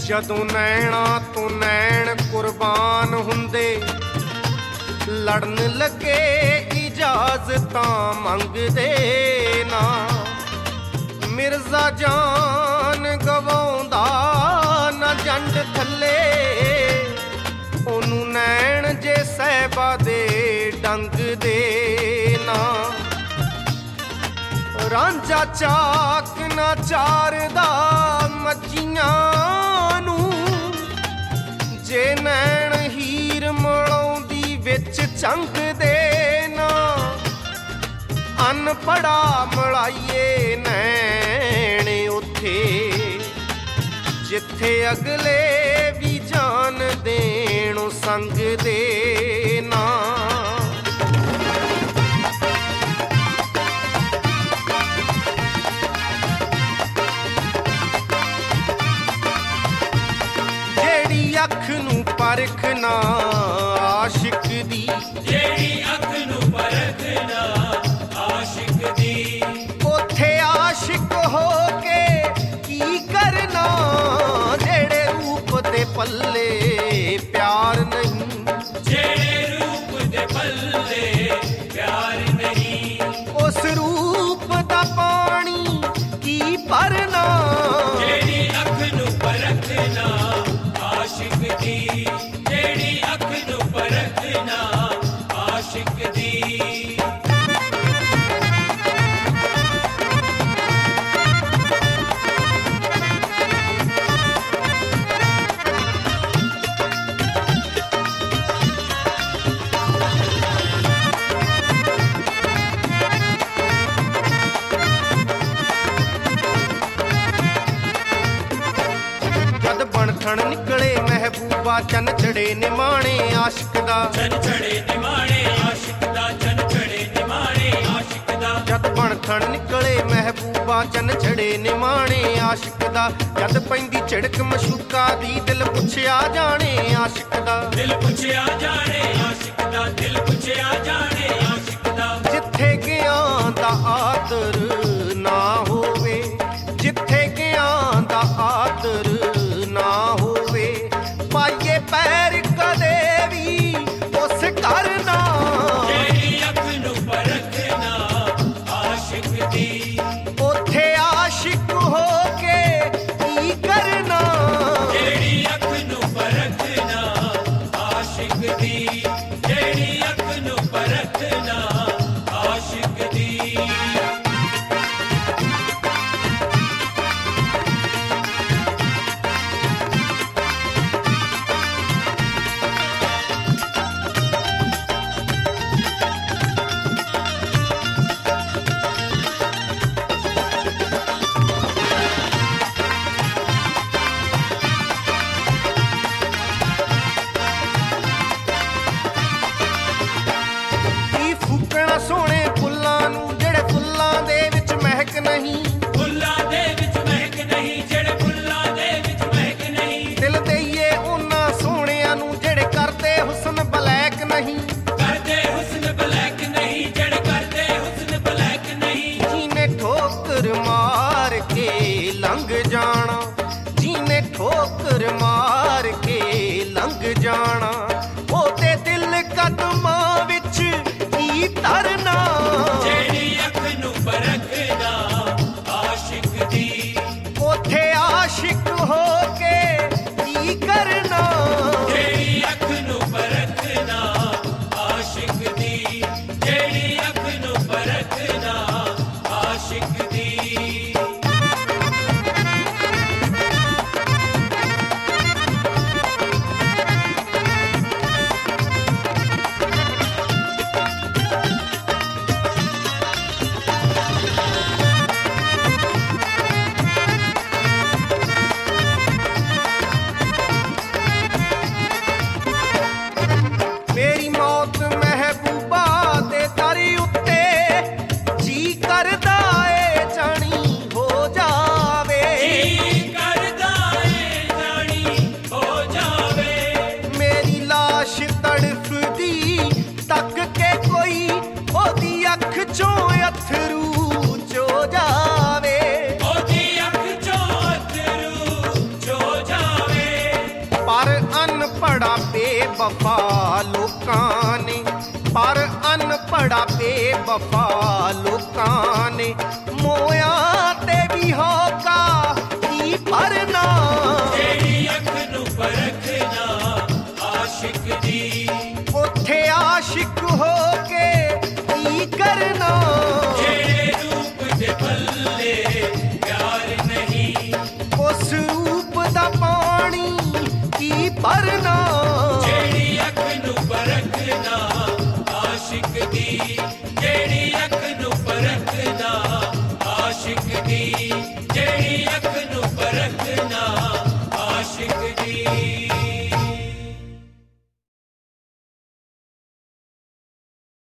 ਜਦੋਂ ਨੈਣਾ ਤੋਂ ਨੈਣ ਕੁਰਬਾਨ ਹੁੰਦੇ, ਲੜਨ ਲੱਗੇ ਇਜਾਜ਼ਤਾਂ ਮੰਗਦੇ ਨਾ। ਮਿਰਜ਼ਾ ਜਾਨ ਗਵਾਉਂਦਾ ਨਾ ਜੰਡ ਥੱਲੇ, ਉਹਨੂੰ ਨੈਣ ਜੇ ਸਹਿਬਾ ਦੇ ਡੰਗ ਦੇ ਨਾ। ਰਾਂਝਾ ਚਾਕ ਨਾ ਚਾਰਦਾ ਮੱਝੀਆਂ ਨੂੰ, ਜੇ ਨੈਣ ਹੀਰ ਮਲਾਉਂਦੀ ਵਿੱਚ ਚੰਗ ਦੇ ਨਾ। ਅਨਪੜਾ ਮਲਾਈਏ ਨੈਣ ਉੱਥੇ, ਜਿੱਥੇ ਅਗਲੇ ਵੀ ਜਾਨ ਦੇਣੋਂ ਸੰਗ ਦੇ ਨਾ। ਜਿਹੜੀ ਅੱਖ ਨੂੰ ਪਰਖ ਨਾ ਆਸ਼ਿਕ ਦੀ, ਜਿਹੜੀ ਅੱਖ ਨੂੰ ਪਰਖ ਨਾ ਆਸ਼ਿਕ ਦੀ, ਉੱਥੇ ਆਸ਼ਿਕ ਹੋ ਕੇ ਕੀ ਕਰਨਾ। ਜਿਹੜੇ ਰੂਪ ਦੇ ਪੱਲੇ ਪਿਆਰ ਨਹੀਂ, ਜਿਹੜੇ ਰੂਪ ਦੇ ਪੱਲੇ ਪਿਆਰ ਨਹੀਂ, ਉਸ ਰੂਪ ਦਾ ਪਾਣੀ ਕੀ ਭਰਨਾ। ਜਿਹੜੀ ਅੱਖ ਨੂੰ ਪਰਖ ਨਾ ਆਸ਼ਿਕ ਦੀ, ਜਿਹੜੀ ਅੱਖ ਨੂੰ ਪਰਖ ਨਾ ਆਸ਼ਿਕ ਦੀ। ਜਦ ਬਣਥਣ ਨਿਕਲੇ ਮਹਿਬੂਬਾ, ਚੰਨ ਚੜੇ ਨਿਮਾਣੇ ਆਸ਼ਿਕ ਦਾ। ਚੰਨ ਚੜੇ ਨਿਮਾਣੇ ਆਸ਼ਿਕ ਦਾ, ਚੰਨ ਚੜੇ ਨਿਮਾਣੇ ਆਸ਼ਿਕ ਦਾ। ਜਦ ਬਣਥਣ ਨਿਕਲੇ ਮਹਿਬੂਬਾ, ਚੰਨ ਚੜੇ ਨਿਮਾਣੇ ਆਸ਼ਿਕ ਦਾ। ਜਦ ਪੈਂਦੀ ਝਿੜਕ ਮਸ਼ੂਕਾ ਦੀ, ਦਿਲ ਪੁੱਛਿਆ ਜਾਣੇ ਆਸ਼ਿਕ ਦਾ। ਦਿਲ ਪੁੱਛਿਆ ਜਾਣੇ ਆਸ਼ਿਕ ਦਾ, ਦਿਲ ਪੁੱਛਿਆ ਜਾਣੇ ਆਸ਼ਿਕ ਦਾ। ਜਿੱਥੇ ਗਿਆਂ ਦਾ ਆਦਰ ਨਾ ਹੋਵੇ, ਜਿੱਥੇ ਗਿਆਂ ਦਾ ਆਦਰ ਨਾ ਹੋਵੇ, ਪਾਈਏ ਪੈਰ ਕਦੇ ਵੀ ਉਸ ਘਰ ਨਾ। ਜਿਹੜੀ ਅੱਖ ਨੂੰ ਪਰਖ ਨਾ ਆਸ਼ਿਕ ਦੀ, ਉੱਥੇ ਆਸ਼ਿਕ ਹੋ ਕੇ ਕੀ ਕਰਨਾ। ਜਿਹੜੀ ਅੱਖ ਨੂੰ ਪਰਖ ਨਾ ਆਸ਼ਿਕ ਦੀ, ਜਿਹੜੀ ਅੱਖ ਨੂੰ ਪਰਖ ਨਾ ਆਸ਼ਿਕ ਦੀ। ਕੀ ਫੂਕਣਾ ਸੋਹਣੇ ਫੁੱਲਾਂ ਨੂੰ, ਜਿਹੜੇ ਫੁੱਲਾਂ ਦੇ ਵਿੱਚ ਮਹਿਕ ਨਹੀਂ। ਫੁੱਲਾਂ ਦੇ ਵਿੱਚ ਮਹਿਕ ਨਹੀਂ, ਜਿਹੜੇ ਫੁੱਲਾਂ ਦੇ ਵਿੱਚ ਮਹਿਕ ਨਹੀਂ। ਦਿਲ ਦੇਈਏ ਉਹਨਾਂ ਸੋਹਣਿਆਂ ਨੂੰ, ਜਿਹੜੇ ਕਰਦੇ ਹੁਸਨ ਬਲੈਕ ਨਹੀਂ। ਕਰਦੇ ਹੁਸਨ ਬਲੈਕ ਨਹੀਂ, ਜਿਹੜੇ ਕਰਦੇ ਹੁਸਨ ਬਲੈਕ ਨਹੀਂ। ਜਿਹਨੇ ਠੋਕਰ ਮਾਰ ਕੇ ਲੰਘ ਜਾਣਾ, ਜਿਹਨੇ ਠੋਕਰ ਮਾਰ ਕੇ ਲੰਘ ਜਾਣਾ, ਉਹਦੇ ਦਿਲ ਕਦਮਾਂ ਵਿੱਚ ਕੀ ਧਰਨਾ। ਜਿਹੜੀ ਅੱਖ ਨੂੰ ਪਰਖ ਨਾ ਆਸ਼ਿਕ ਦੀ, ਉੱਥੇ ਆਸ਼ਿਕ ਹੋ ਕੇ ਕੀ ਕਰਨਾ। ਜਿਹੜੀ ਅੱਖ ਨੂੰ ਪਰਖ ਨਾ ਆਸ਼ਿਕ ਦੀ, ਜਿਹੜੀ ਅੱਖ ਨੂੰ ਪਰਖ ਨਾ ਆਸ਼ਿਕ ਦੀ। ਬੇਵਫਾ ਲੋਕਾਂ ਨੇ, ਪਰ ਅਨਪੜਾ ਬੇਵਫਾ ਲੋਕਾਂ ਨੇ। ਮੋਇਆ ਤੇ ਵੀ ਹੋਗਾ ਕੀ ਭਰਨਾ, ਜਿਹੜੀ ਅੱਖ ਨੂੰ ਪਰਖਣਾ ਆਸ਼ਿਕ ਦੀ, ਉੱਥੇ ਆਸ਼ਿਕ ਹੋ